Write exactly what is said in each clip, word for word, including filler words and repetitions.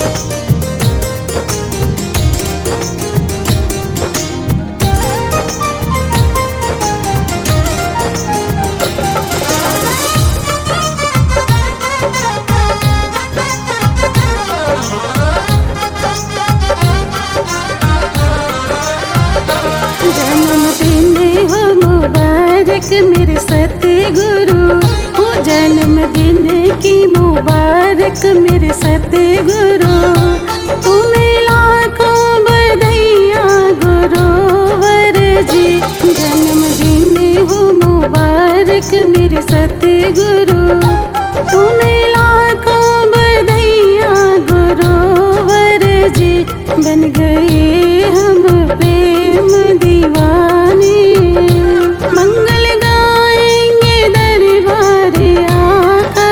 जन्मदिन हो मुबारक मेरे सतगुरु, हो जन्मदिन की मुबारक मेरे सतगुरु। तुम्हें लाखों बधाइयाँ गुरुवर जी, जन्मदिन हो मुबारक मेरे सतगुरु। तुम्हें लाखों बधाइयाँ गुरुवर जी, बन गए हम प्रेम दीवाने, मंगल गाएंगे दरबार आका।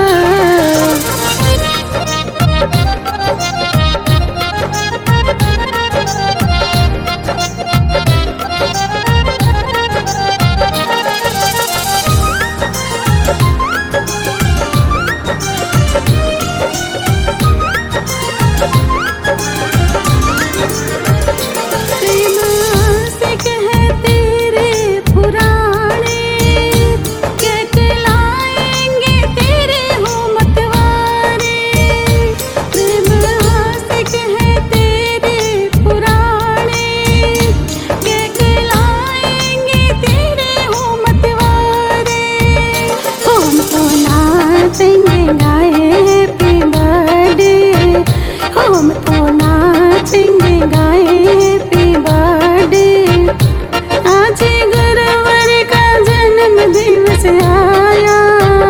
हम तो नाचेंगे गाए हैप्पी बर्थडे, आज गुरुवर का जन्म दिवस आया।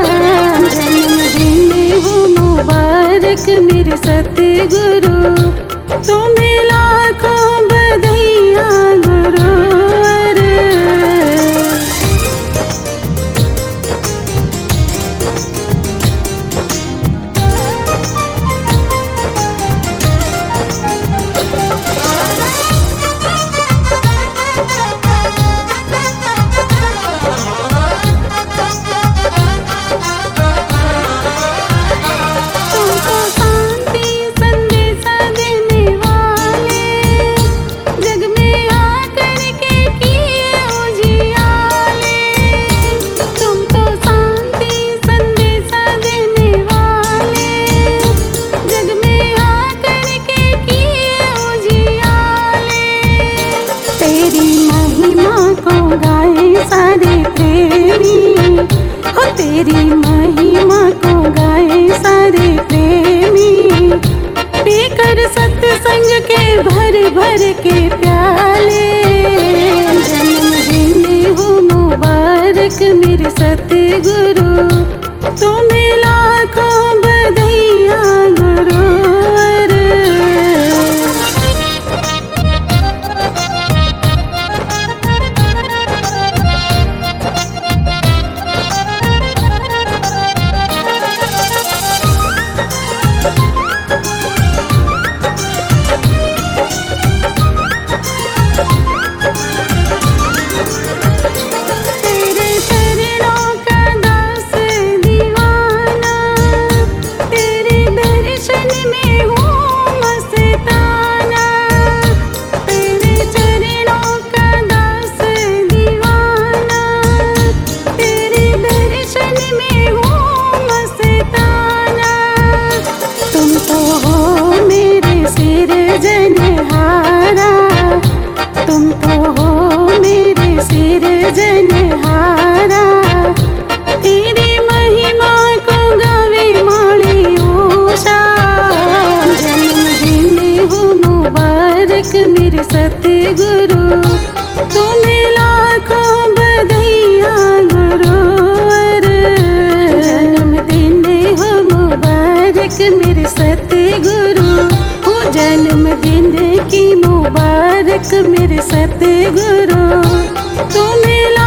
जन्मदिन हो मुबारक मेरे सतगुरु, तुम्हें लाखों बधाइयाँ गुरुवर। तेरी महिमा को गाए सारे प्रेमी, पीकर सत्संग के भर भर के प्याले। जन्मदिन हो मुबारक मेरे सतगुरु, तुम्हें लाखों बधाइयाँ गुरुवर। तुम तो हो मेरे सिरजनहारा, तेरी महिमा को गावे माड़ी उषा। जन्मदिन हो मुबारक मेरे सतगुरु, तुम्हें लाखों बधाइयाँ गुरुवर। जन्मदिन हो मुबारक मेरे सतगुरु, हो जन्मदिन की मुबारक मेरे सतगुरु। तुम्हें